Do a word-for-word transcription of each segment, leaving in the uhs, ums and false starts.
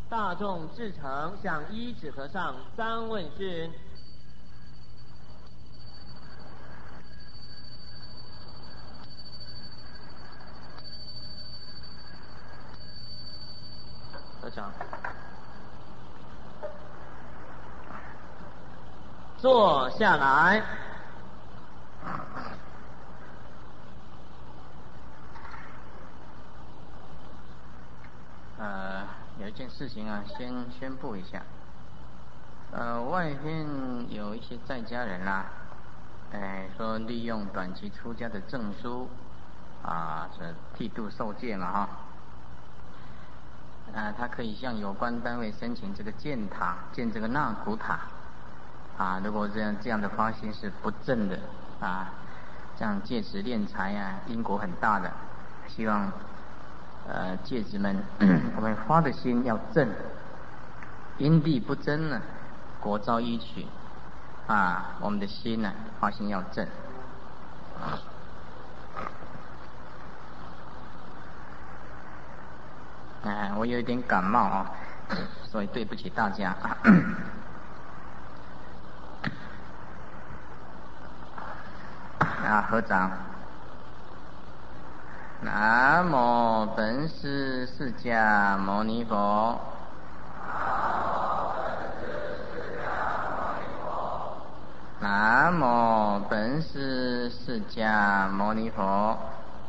大众至诚向一指和尚三问讯。和尚，坐下来。 呃，有一件事情啊，先宣布一下。呃，外边有一些在家人啦、啊，哎，说利用短期出家的证书啊，这剃度受戒嘛哈。啊，他可以向有关单位申请这个建塔，建这个纳古塔。啊，如果这样这样的发心是不正的啊，这样借此敛财啊，因果很大的。希望呃戒子们，我们发的心要正，因地不正呢，果遭依取啊，我们的心呢，发心要正。哎，我有一点感冒啊，所以对不起大家。啊，合掌。南无本师释迦牟尼佛。南无本师释迦牟尼佛。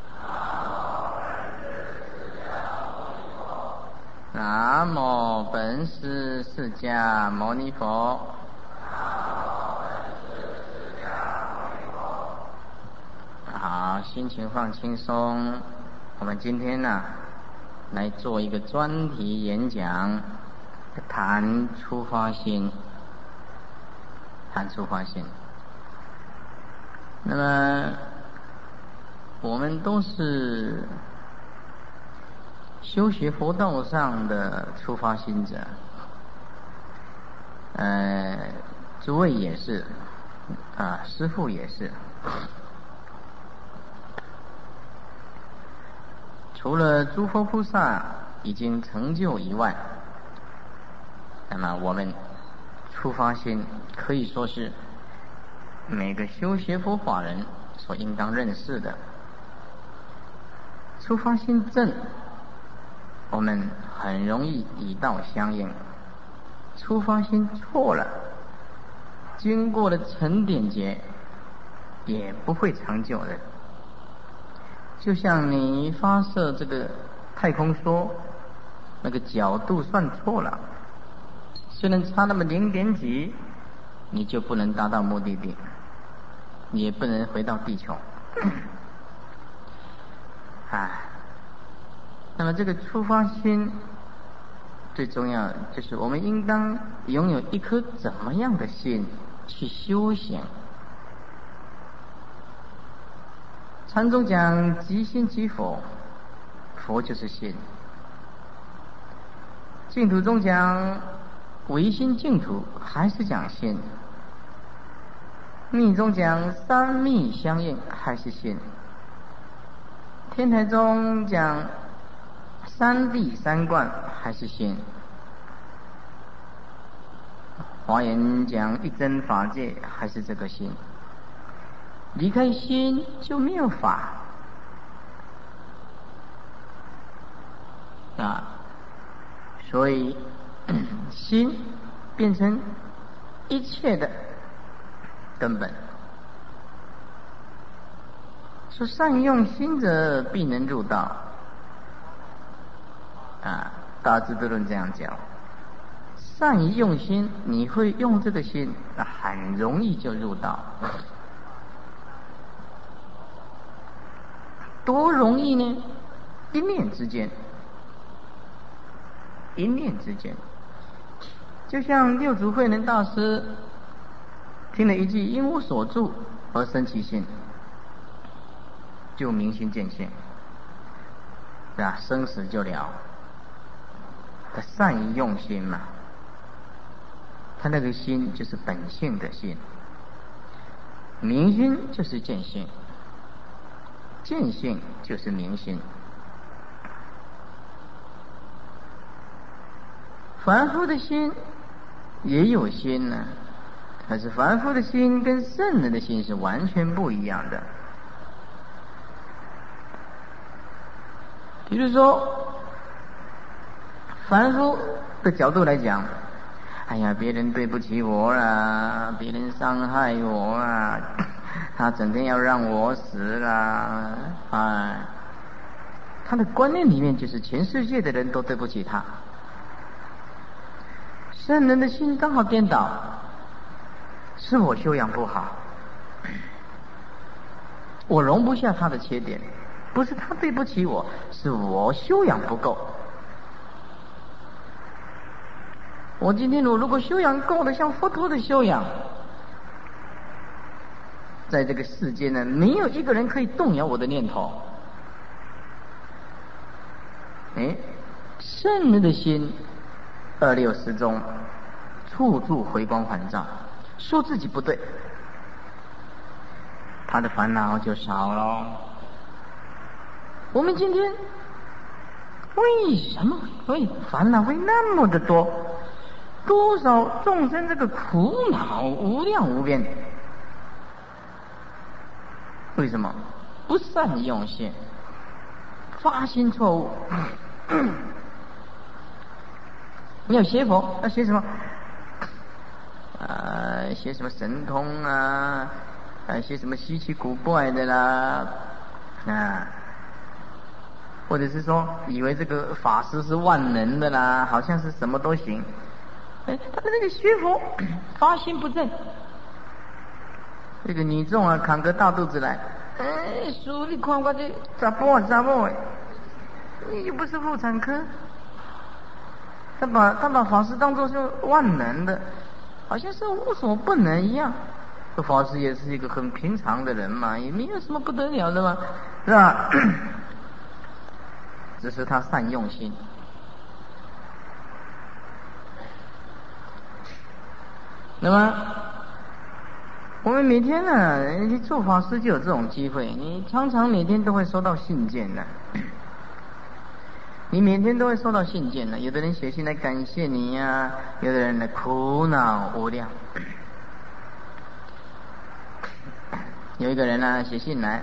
南无本师释迦牟尼佛。好，心情放轻松。我们今天呢、啊，来做一个专题演讲，谈出发心，谈出发心。那么，我们都是修学佛道上的出发心者，呃，诸位也是，啊，师父也是。除了诸佛菩萨已经成就以外，那么我们出发心可以说是每个修学佛法人所应当认识的。出发心正，我们很容易以道相应；出发心错了，经过了沉淀劫，也不会成就的。就像你发射这个太空梭，那个角度算错了，虽然差那么零点几，你就不能达到目的地，你也不能回到地球。啊，那么这个出发心最重要，就是我们应当拥有一颗怎么样的心去修行。禅宗讲即心即佛，佛就是心；净土中讲唯心净土，还是讲心；密宗讲三密相应，还是心；天台中讲三谛三观，还是心；华严讲一真法界，还是这个心。离开心就没有法啊，所以心变成一切的根本。说善用心者必能入道啊，大智度论这样讲。善于用心，你会用这个心，很容易就入道。多容易呢？一念之间，一念之间，就像六祖慧能大师听了一句“因无所住而生其心”，就明心见性，是吧？生死就了。他善于用心嘛，他那个心就是本性的心，明心就是见性。见性就是明心。 凡夫的心也有心呢、啊，但是凡夫的心跟圣人的心是完全不一样的。比如说，凡夫的角度来讲，哎呀，别人对不起我啦，别人伤害我啦，他整天要让我死啦，哎，他的观念里面就是全世界的人都对不起他。圣人的心刚好颠倒，是我修养不好，我容不下他的缺点，不是他对不起我，是我修养不够。我今天我如果修养够了，像佛陀的修养，在这个世界呢，没有一个人可以动摇我的念头。哎，圣人的心二六时中，处处回光返照，说自己不对，他的烦恼就少了。我们今天为什么会烦恼会那么的多？多少众生这个苦恼无量无边？为什么？不善用心，发心错误。你要学佛，要学什么？呃，学什么神通啊？呃，学什么稀奇古怪的啦？啊，或者是说，以为这个法师是万能的啦，好像是什么都行。哎，他的那个学佛发心不正，这个女众啊，扛个大肚子来，哎，叔，你看我这查甫啊查某的，你又不是妇产科，他把他把法师当作是万能的，好像是无所不能一样。这法师也是一个很平常的人嘛，也没有什么不得了的嘛，是吧？只是他善用心。那么我们每天呢，你做法师就有这种机会，你常常每天都会收到信件的，你每天都会收到信件的，有的人写信来感谢你呀、啊，有的人呢苦恼无量。有一个人呢写信来，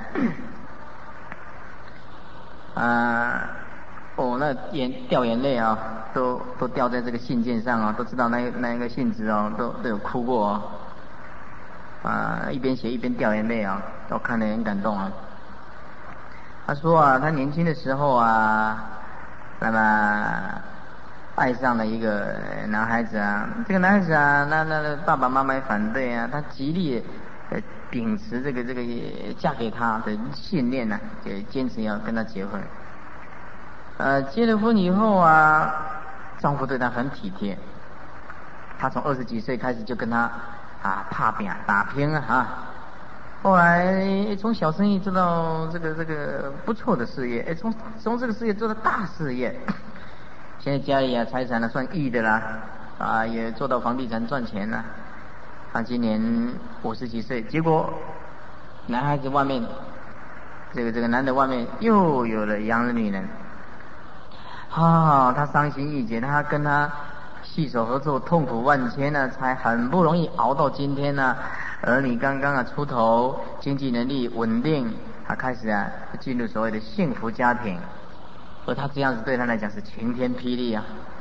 啊，哦，那眼掉眼泪啊，都都掉在这个信件上啊，都知道那那一个信纸哦，都都有哭过哦。啊，一边写一边掉眼泪啊，我看得很感动啊。他说啊，他年轻的时候啊，那么爱上了一个男孩子啊，这个男孩子啊，那那那爸爸妈妈也反对啊，他极力呃秉持这个这个嫁给他的信念呢、啊，就坚持要跟他结婚。呃，结了婚以后啊，丈夫对她很体贴，他从二十几岁开始就跟他啊打拼打拼啊哈，后来从小生意做到这个这个不错的事业，哎，从从这个事业做到大事业，现在家里啊财产呢算亿的啦，啊也做到房地产赚钱了。他今年五十几岁，结果男孩子外面这个这个男的外面又有了洋人女人。啊，他伤心欲绝，他跟他携手合作，痛苦万千呢、啊，才很不容易熬到今天呢、啊。儿女刚刚啊出头，经济能力稳定，他开始啊进入所谓的幸福家庭，而他这样子对他来讲是晴天霹雳啊。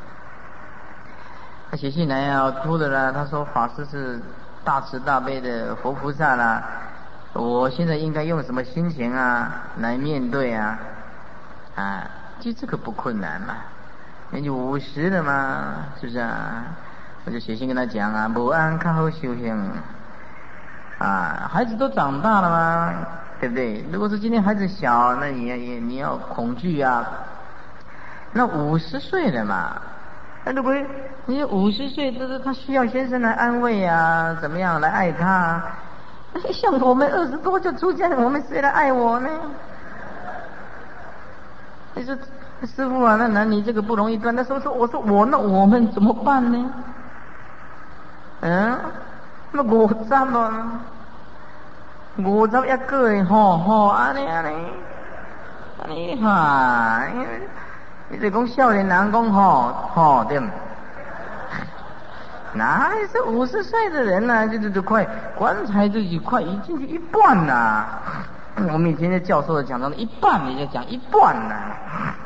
他写信来啊，哭的啦，他说法师是大慈大悲的佛菩萨啦，我现在应该用什么心情啊来面对啊？啊。其实这个不困难嘛，年纪五十了嘛，是不是啊？我就写信跟他讲啊，无安较好修行啊，孩子都长大了嘛，对不对？如果是今天孩子小，那你也你要恐惧啊。那五十岁了嘛，那如果你五十岁，这是他需要先生来安慰啊，怎么样来爱他啊？像我们二十多就出家了，我们谁来爱我呢？你说师父啊，那男女这个不容易断。那说说我说我那我们怎么办呢？嗯，那五十啊，五十一个的吼吼，安尼安尼，安尼哈，你就讲少年人讲吼吼对， 哪是五十岁的人呢、啊？这这这快棺材这就快一进去一半呐、啊！我们以前的教授讲到了一半，人家讲一半呐、啊。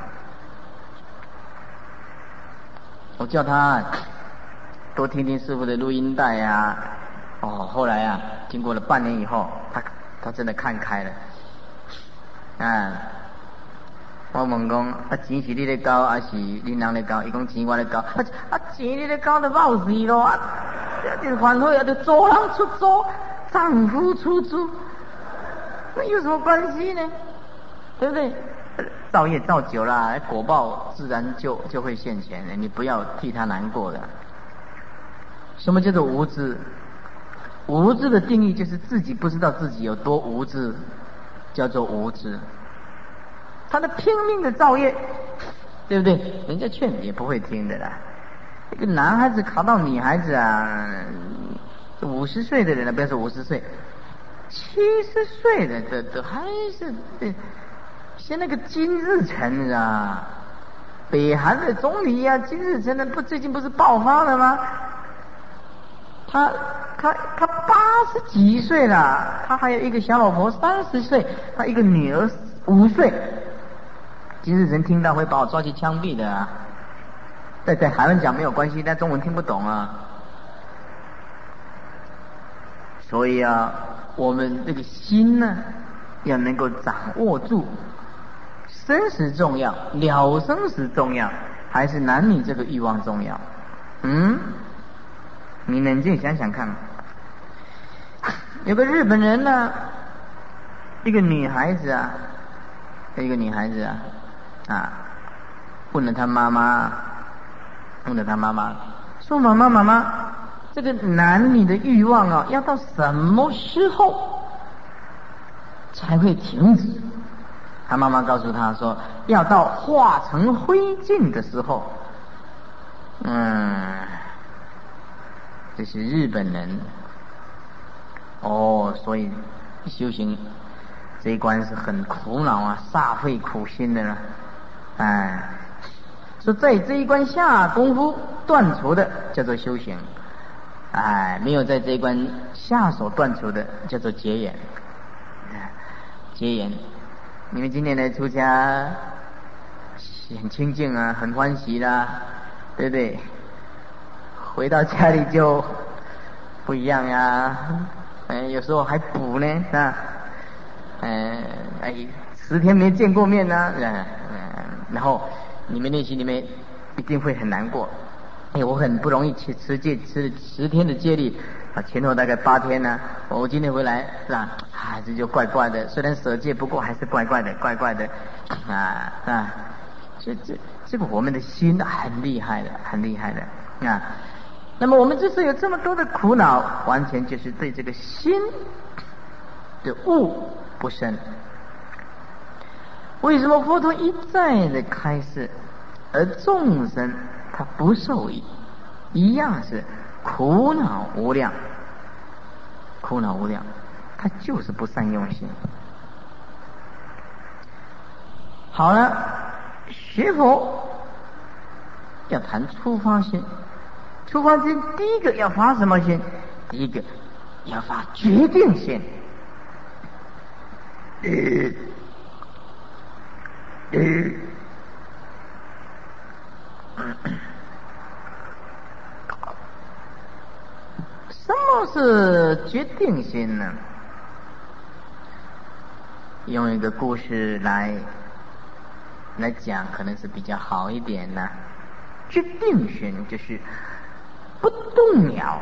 我叫他多听听师父的录音带啊。哦，后来啊，经过了半年以后，他他真的看开了。啊，我问讲，啊钱是你咧交，还是恁人咧交？伊讲钱我咧交。啊啊钱你咧交就冒死咯，啊，这反悔啊，就做人出租，丈夫出租，那有什么关系呢？对不对？造业造久了，果报自然就就会现前了。你不要替他难过的。什么叫做无知？无知的定义就是自己不知道自己有多无知，叫做无知。他的拼命的造业，对不对？人家劝也不会听的啦。一个男孩子考到女孩子啊，五十岁的人了，不要说五十岁，七十岁的这这还是这。像那个金日成啊，北韩的总理啊，金日成的不最近不是爆发了吗？他他他八十几岁了，他还有一个小老婆三十岁，他一个女儿五岁。金日成听到会把我抓去枪毙的啊！在在韩文讲没有关系，但中文听不懂啊。所以啊，我们这个心呢，要能够掌握住。生死重要，了生死重要，还是男女这个欲望重要？嗯，你冷静想想看。有个日本人呢，一个女孩子啊，一个女孩子啊，啊，问了她妈妈，问了她妈妈，说妈妈妈妈，这个男女的欲望啊，要到什么时候才会停止？他妈妈告诉他说，要到化成灰烬的时候。嗯，这是日本人。哦，所以修行这一关是很苦恼啊，煞费苦心的了。哎，说在这一关下功夫断除的叫做修行，哎，没有在这一关下手断除的叫做结缘。结缘。你们今天来出家很清净啊，很欢喜啦，对不对？回到家里就不一样呀，哎，有时候还补呢，啊，哎哎，十天没见过面呢，嗯嗯，然后你们内心里面一定会很难过。哎，我很不容易去持戒，持十天的戒律。啊，前后大概八天呢、啊，我今天回来是吧？啊，这就怪怪的。虽然舍戒，不过还是怪怪的，怪怪的啊啊！这这这个我们的心很厉害的，很厉害的啊。那么我们之所以有这么多的苦恼，完全就是对这个心的悟不深。为什么佛陀一再的开示，而众生他不受益，一样是苦恼无量，苦恼无量，他就是不善用心。好了，学佛要谈出发心，出发心第一个要发什么心？第一个要发决定心。呃呃什么是决定心呢？用一个故事来来讲，可能是比较好一点呢。决定心就是不动摇。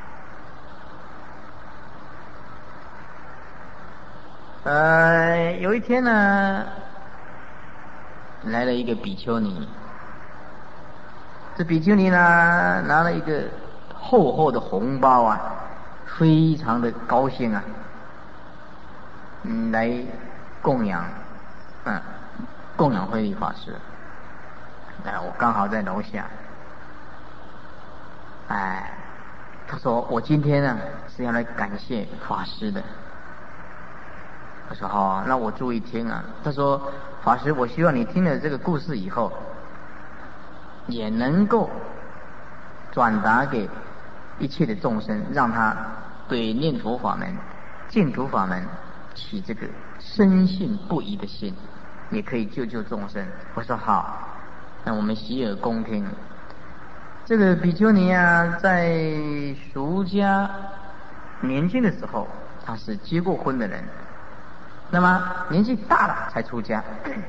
呃，有一天呢，来了一个比丘尼。这比丘尼呢，拿了一个厚厚的红包啊，非常的高兴啊，嗯，来供养，嗯，供养慧律法师。哎，我刚好在楼下。哎，他说我今天呢是要来感谢法师的。我说好啊，那我注意听啊。他说法师，我希望你听了这个故事以后，也能够转达给一切的众生，让他对念佛法门、净土法门起这个深信不疑的心，也可以救救众生。我说好，那我们洗耳恭听。这个比丘尼啊，在俗家年轻的时候，他是结过婚的人，那么年纪大了才出家。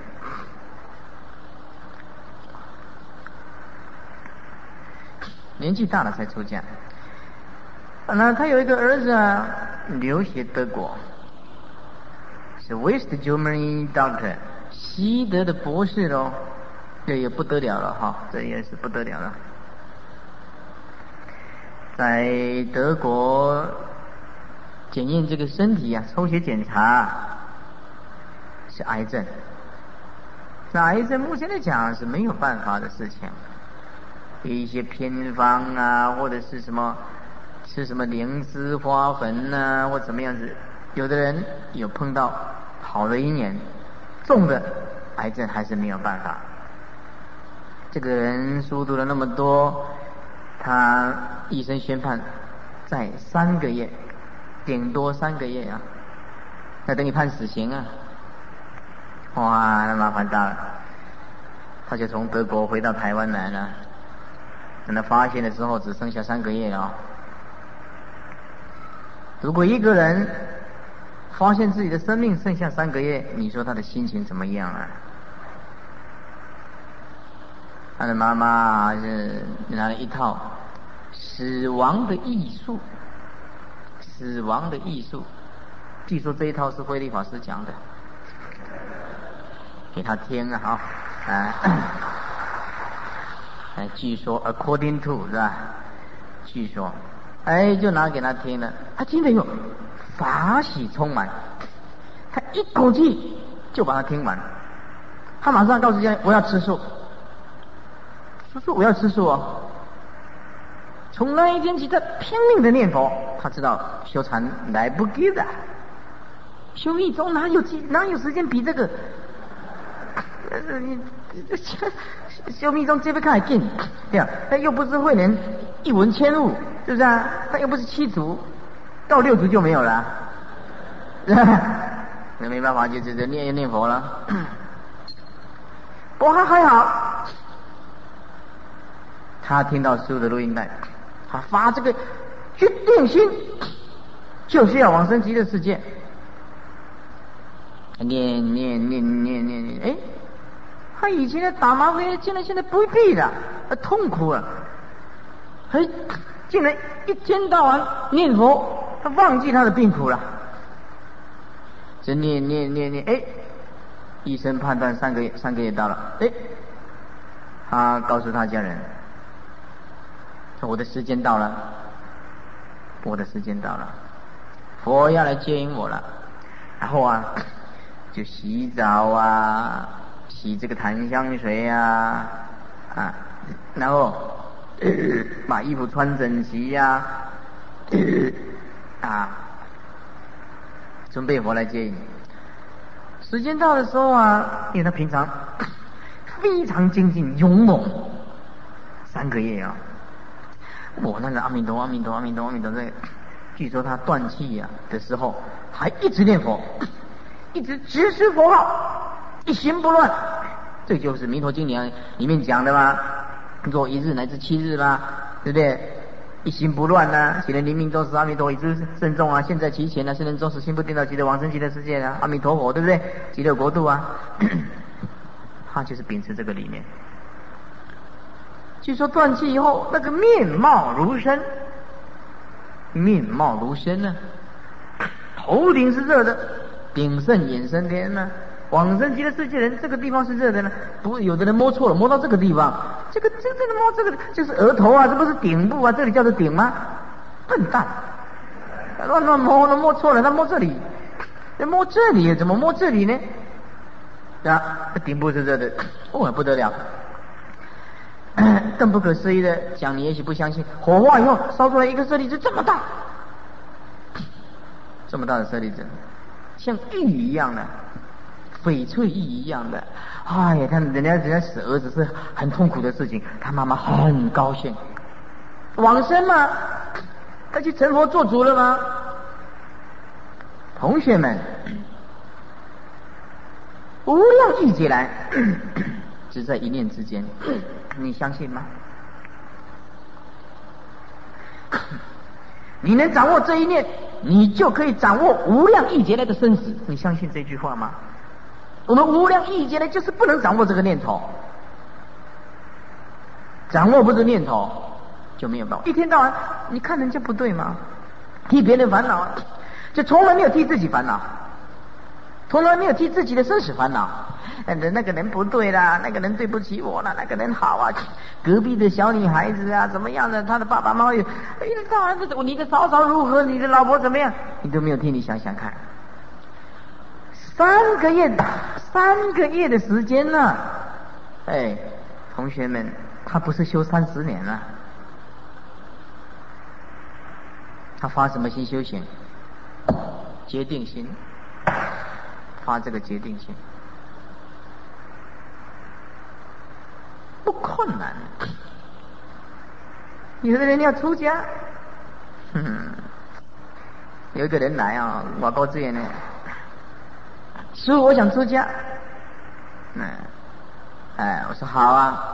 年纪大了才出家。那他有一个儿子啊，留学德国，是 West Germany Doctor， 西德的博士咯，这也不得了了哈，这也是不得了了。在德国检验这个身体啊，抽血检查是癌症。这癌症目前来讲是没有办法的事情，一些偏方啊，或者是什么吃什么灵芝花粉啊，或怎么样子，有的人有碰到好了一年，重的癌症还是没有办法。这个人书读了那么多，他医生宣判在三个月，顶多三个月啊，那等于判死刑啊！哇，那麻烦大了。他就从德国回到台湾来了，等他发现的时候只剩下三个月了。如果一个人发现自己的生命剩下三个月，你说他的心情怎么样啊？他的妈妈是拿了一套死亡的艺术，死亡的艺术，据说这一套是慧律法师讲的，给他听啊，好，啊，哎，据说 according to 是吧？据说，哎，就拿给他听了，他听了以后法喜充满，他一口气就把它听完，他马上告诉家人我要吃素。他说我要吃素哦。从那一天起，他拼命的念佛。他知道修禅来不及的，修密宗哪有哪有时间比这个？你修密宗这边看还近，对啊，他又不是慧能一文千物，是不是啊？他又不是七祖，到六祖就没有了，是吧？那没办法，就只能念念佛了。不过他还好。他听到师父的录音带，他发这个决定心，就是要往生极乐世界。念念念念念念，哎，他以前的打麻醉，竟然现在不必了，他痛苦了，哎，竟然一天到晚念佛，他忘记他的病苦了。这念念念念，哎，医生判断三个月，三个月到了，哎，他告诉他家人。我的时间到了，我的时间到了，佛要来接引我了。然后啊，就洗澡啊，洗这个檀香水啊，啊，然后、呃、把衣服穿整齐呀、啊，呃、啊，准备佛来接引。时间到的时候啊，因为他平常非常精进勇猛，三个月啊。我那个阿弥陀阿弥陀阿弥陀阿弥陀，这个据说他断气啊的时候，还一直念佛，一直直持佛号，一心不乱。这就是《弥陀经》里里面讲的嘛，做一日乃至七日嘛，对不对？一心不乱啊，起人临命终时，阿弥陀一直慎重啊，现在其前啊，圣人终时心不颠倒，极乐往生极乐世界啊，阿弥陀佛，对不对？极乐国度啊，他就是秉持这个理念。据说断气以后，那个面貌如生，面貌如生呢、啊，头顶是热的，顶胜眼生天呢、啊。往生极乐世界人，这个地方是热的呢，不，有的人摸错了，摸到这个地方，这个这这个摸这个就是额头啊，这不是顶部啊，这里叫做顶吗？笨蛋，乱乱摸，摸错了，他摸这里，摸这里怎么摸这里呢？啊，顶部是热的，哦，不得了。更不可思议的讲，你也许不相信，火化以后烧出来一个舍利子这么大，这么大的舍利子，像玉一样的，翡翠玉一样的。哎呀，他人家人家死儿子是很痛苦的事情，他妈妈很高兴，往生嘛， 他去成佛做主了吗？同学们，无量亿劫来，只在一念之间，你相信吗？你能掌握这一念，你就可以掌握无量亿劫来的生死。你相信这句话吗？我们无量亿劫来就是不能掌握这个念头，掌握不住念头就没有办法。一天到晚你看人家不对吗？替别人烦恼，就从来没有替自己烦恼，从来没有替自己的生死烦恼。那个人不对啦，那个人对不起我啦，那个人好啊，隔壁的小女孩子啊怎么样的，他的爸爸妈妈有，哎，当然你的嫂嫂如何，你的老婆怎么样，你都没有替你想想看。三个月，三个月的时间呢、啊？哎，同学们，他不是修三十年了，他发什么心修行？决定心，发这个决定心。不困难，有的人要出家，嗯，有一个人来啊，我告志愿呢，师父，我想出家，嗯，哎，我说好啊，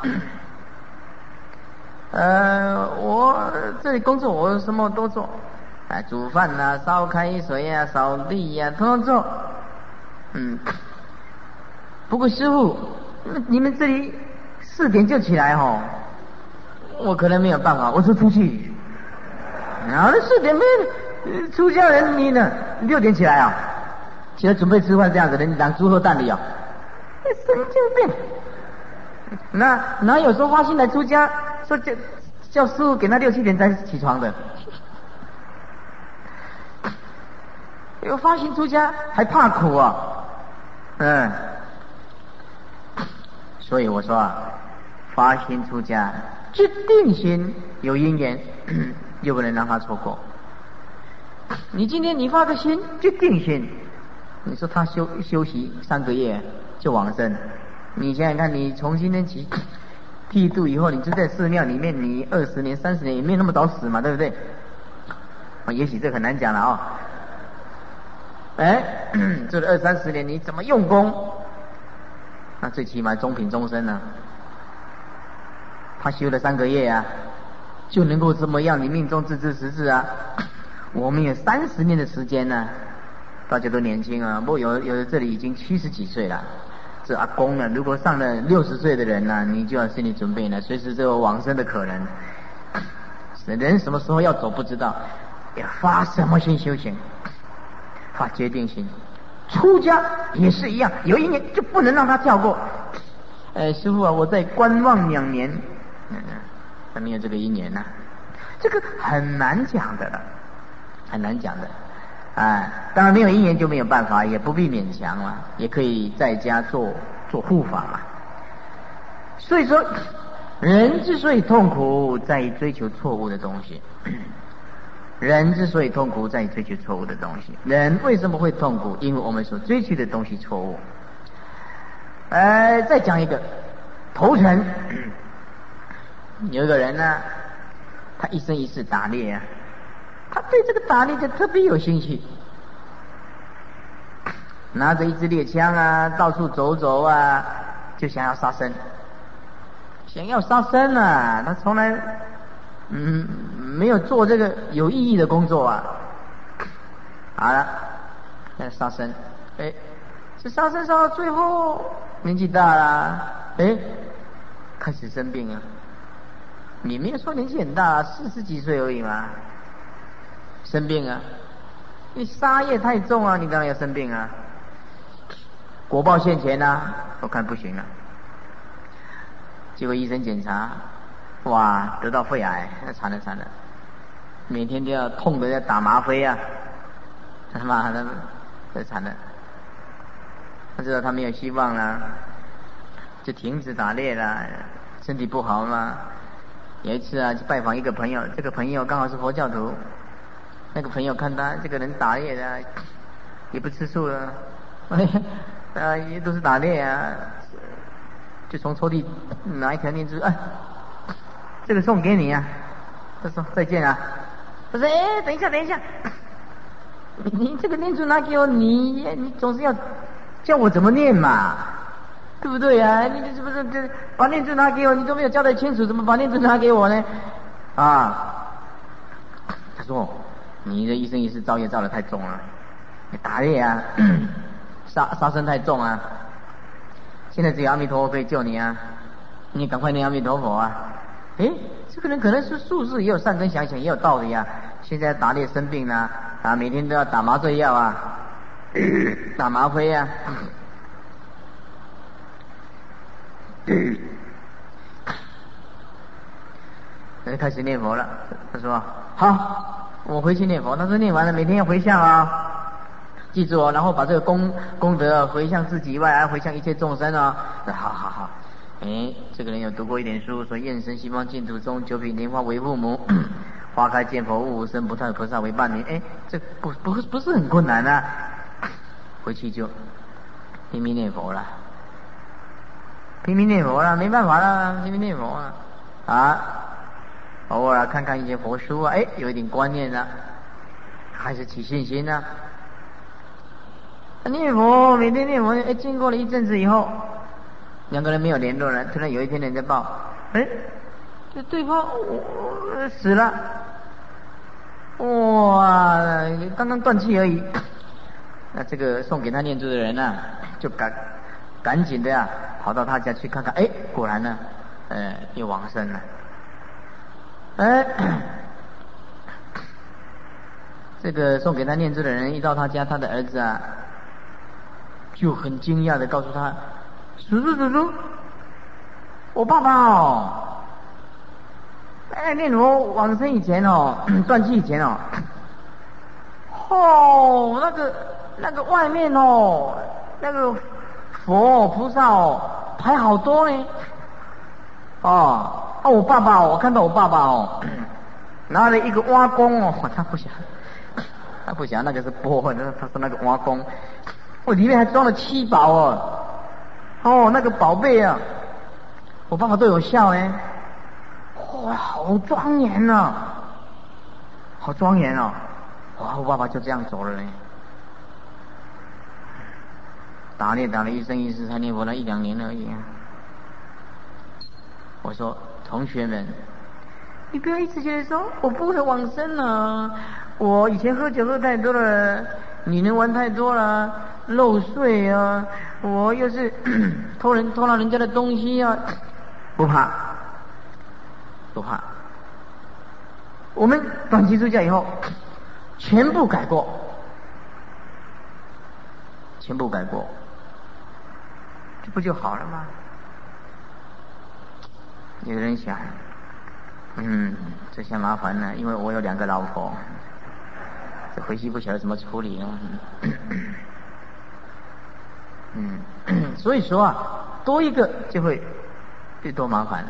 呃，我这里工作我什么都做，哎，煮饭啊，烧开水啊，扫地呀、啊，统统做，嗯，不过师父，你们这里四点就起来哦，我可能没有办法，我说出去。然后四点没出家人你呢？六点起来啊，起来准备吃饭这样子的，你当猪后蛋里啊？神经病！那哪有说发心来出家，说叫叫师父给他六七点才起床的？有发心出家还怕苦啊？嗯，所以我说啊。发心出家，决定心有因缘，又不能让他错过。你今天你发个心，决定心，你说他休休息三个月就往生，你想想看，你从今天起剃度以后，你就在寺庙里面，你二十年、三十年也没有那么早死嘛，对不对？也许这很难讲了啊、哦。哎，这二三十年你怎么用功？那最起码中品终身呢、啊。他修了三个月啊，就能够这么样，你命中自知实质啊。我们有三十年的时间呢、啊，大家都年轻啊，不过有有的这里已经七十几岁了，这阿公呢，如果上了六十岁的人呢、啊，你就要心理准备了，随时都有往生的可能。人什么时候要走不知道，要发什么心修行，发决定心。出家也是一样，有一年就不能让他跳过。呃，师父啊，我在观望两年。还没有这个因缘呢、啊，这个很难讲的了，很难讲的。啊，当然没有因缘就没有办法，也不必勉强了，也可以在家做做护法嘛。所以说，人之所以痛苦，在于追求错误的东西。人之所以痛苦，在于追求错误的东西。人为什么会痛苦？因为我们所追求的东西错误。呃，再讲一个，头城。有一个人呢，他一生一世打猎啊，他对这个打猎就特别有兴趣，拿着一支猎枪啊，到处走走啊，就想要杀生，想要杀生啊，他从来嗯没有做这个有意义的工作啊。好了，要杀生，哎，这杀生杀到最后年纪大了，哎，开始生病了。你没有说年纪很大，四十几岁而已嘛，生病啊！你杀业太重啊，你当然要生病啊。果报现前啊，我看不行了。结果医生检查，哇，得到肺癌，那惨了惨了，每天都要痛的要打吗啡啊，他妈的，这惨了。他知道他没有希望了，就停止打猎了，身体不好嘛。有一次啊，去拜访一个朋友，这个朋友刚好是佛教徒。那个朋友看他这个人打猎的，也不吃素了，啊，也都是打猎啊，就从抽屉拿一条念珠，哎，这个送给你啊。他说再见啊， 我说哎，等一下，等一下，你这个念珠拿给我，你你总是要教我怎么念嘛，对不对啊？你这是不是这把念珠拿给我，你都没有交代清楚，怎么把念珠拿给我呢？啊，他说你的一生一世造业造得太重了，你打猎啊，杀杀生太重啊，现在只有阿弥陀佛可以救你啊，你赶快念阿弥陀佛啊！诶，这个人可能是术士，也有善根想想，也有道理啊。现在打猎生病了啊，每天都要打麻醉药啊，打吗啡啊。人开始念佛了，他说好，我回去念佛。他说念完了，每天要回向啊，记住哦，然后把这个功功德回向自己以外，还回向一切众生啊。好好好。哎，这个人有读过一点书，说愿生西方净土中，九品莲花为父母，花开见佛，无生不退菩萨为伴侣。哎，这不不不是很困难啊，回去就拼命念佛了，拼命念佛了，没办法了，拼命念佛了啊！偶尔看看一些佛书啊，哎，有一点观念了，开始起信心了。念佛，每天念佛，哎，经过了一阵子以后。两个人没有联络了，突然有一天人家报，哎，这对方我死了，哇，刚刚断气而已。那这个送给他念珠的人呢、啊，就赶赶紧的呀、啊，跑到他家去看看，哎，果然呢，呃，又往生了。哎，这个送给他念珠的人一到他家，他的儿子啊，就很惊讶的告诉他。叔叔叔叔，我爸爸哦，哎，念佛往生以前哦，断气以前哦，哦，那个那个外面哦，那个佛菩萨哦，排好多呢。哦，啊，我爸爸哦，我看到我爸爸哦，拿了一个挖弓哦，他不想，他不想那个是钵，他说那个挖弓，我里面还装了七宝哦。哦，那个宝贝啊，我爸爸对我笑哎，哇，好庄严啊，好庄严哦，哇，我爸爸就这样走了呢。打猎打了一生一世，才念佛了一两年而已啊。我说同学们，你不要一直觉得说我不会往生啊，我以前喝酒喝太多了，女人玩太多了，漏税啊，我又是偷人偷了人家的东西啊，不怕，不怕。我们短期出家以后，全部改过，全部改过，这不就好了吗？有人想，嗯，这下麻烦了，因为我有两个老婆，这回去不晓得怎么处理了。嗯，所以说啊，多一个就会越多麻烦了。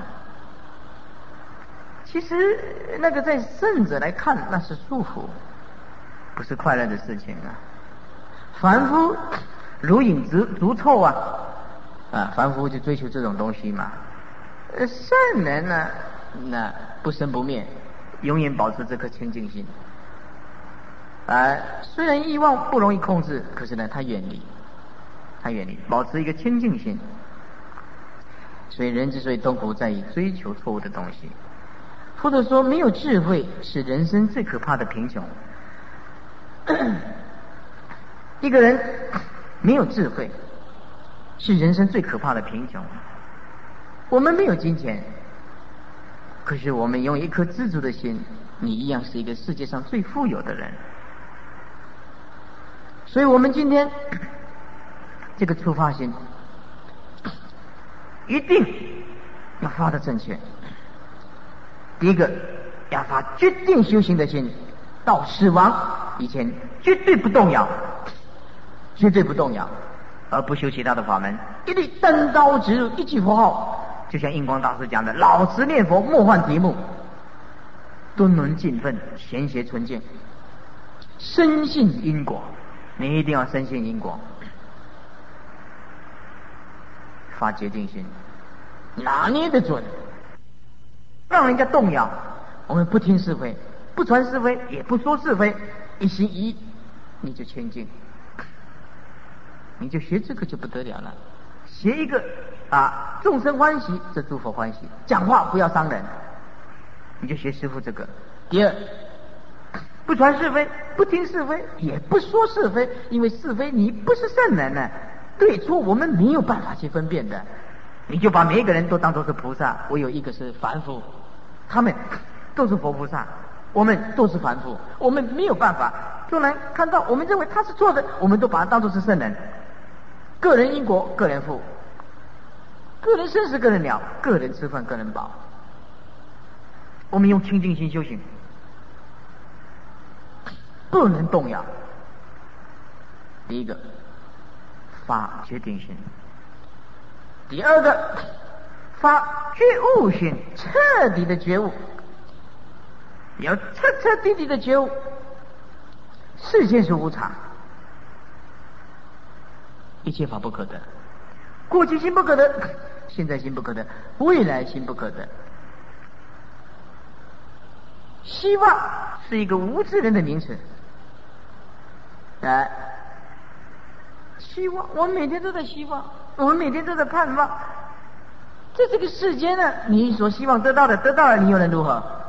其实那个在圣者来看，那是束缚，不是快乐的事情啊。凡夫如影足足臭啊，啊，凡夫就追求这种东西嘛。呃，圣人呢，那不生不灭，永远保持这颗清净心。啊，虽然欲望不容易控制，可是呢，他远离。他远离，保持一个清净心。所以人之所以痛苦，在于追求错误的东西。或者说，没有智慧是人生最可怕的贫穷。一个人没有智慧，是人生最可怕的贫穷。我们没有金钱，可是我们拥有一颗知足的心，你一样是一个世界上最富有的人。所以我们今天这个出发心一定要发得正确。第一个要发决定修行的心，到死亡以前绝对不动摇，绝对不动摇，而不修其他的法门，一律单刀直入，一句佛号，就像印光大师讲的，老实念佛，莫换题目，敦伦尽分，贤邪纯净，深信因果。你一定要深信因果，发决定心，拿捏得准，让人家动摇。我们不听是非， 不传是非，也不说是非，一心一意，你就清净。你就学这个就不得了了。学一个啊，众生欢喜，这诸佛欢喜。讲话不要伤人，你就学师父这个。第二，不传是非，不听是非，也不说是非，因为是非你不是圣人呢，对错我们没有办法去分辨的。你就把每一个人都当作是菩萨，我有一个是凡夫，他们都是佛菩萨，我们都是凡夫，我们没有办法。就能看到，我们认为他是错的，我们都把他当作是圣人。个人因果，个人负；个人生死，个人了；个人吃饭，个人饱。我们用清净心修行，不能动摇。第一个，发决定心；第二个，发觉悟心，彻底的觉悟，要彻彻底底的觉悟。世间是无常，一切法不可得，过去心不可得，现在心不可得，未来心不可得。希望是一个无知人的名词。哎，希望，我们每天都在希望，我们每天都在盼望。在这个世间呢，你所希望得到的得到了，你又能如何？